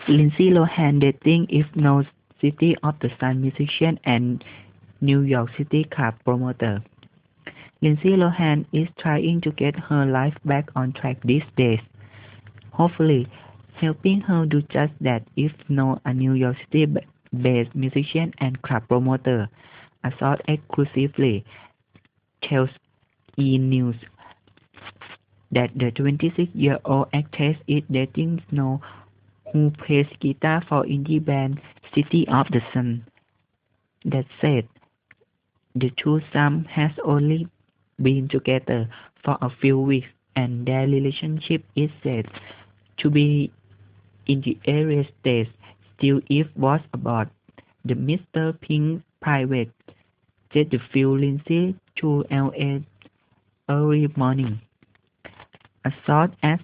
Lindsay Lohan dating If No City of the Sun musician and New York City club promoter. Lindsay Lohan is trying to get her life back on track these days. Hopefully, helping her do just that if no a New York City-based musician and club promoter, a source exclusively tells E! News that the 26-year-old actress is dating Snow, who plays guitar for indie band City of the Sun. That said, the twosome has only been together for a few weeks and their relationship is said to be in the early stage. Still, it was about the Mr. Pink private jet to flew Lindsay to LA early morning. A source adds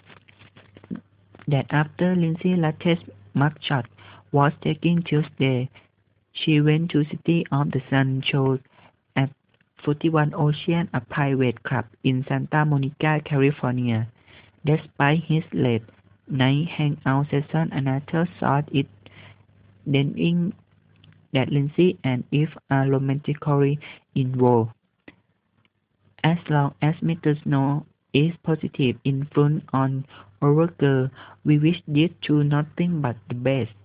that after Lindsay's latest mugshot was taken Tuesday, she went to City of the Sun show at 41 Ocean, a private club in Santa Monica, California. Despite his late night hangout session, another source is denying that Lindsay and Eve are romantically involved. As long as Mr. Snow is positive influence on our girl, we wish these two nothing but the best.